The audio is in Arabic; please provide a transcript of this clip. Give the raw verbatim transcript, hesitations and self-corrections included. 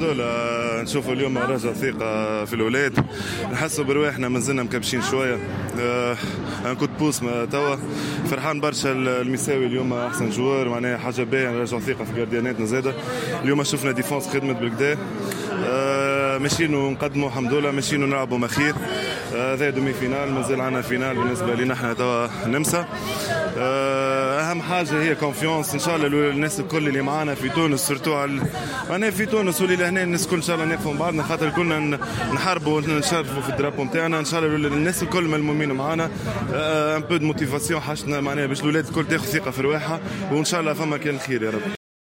الحمد لله نشوفوا اليوم رجع ثقة في الأولاد، نحسوا برواحنا مازلنا مكبشين شوية. ان كود بوس توا فرحان برشا. المساوي اليوم احسن جوار، معناها حاجه باهيه نرجعوا ثقه في جاردياناتنا زاده. اليوم شفنا ديفونس خدمت بالكدا، أه ماشيين ونقدموا الحمد لله، ماشيين ونلعبوا مخير. هذا أه دومي فينال، مازال عنا فينال بالنسبه لنا احنا توا نمسا. أه اهم حاجه هي كونفيونس ان شاء الله. الناس الكل اللي معانا في تونس سورتو على معناها في تونس واللي لهنا الناس الكل ان شاء الله نقفوا مع بعضنا، خاطر كلنا نحاربوا ونشرفوا في الدرابو نتاعنا. ان شاء الله الناس الكل ملمومين معانا. ان بو دو موتيفاسيون حاجتنا معناها باش الاولاد الكل تاخذ ثقه في رواحها، وان شاء الله فما كان الخير يا رب.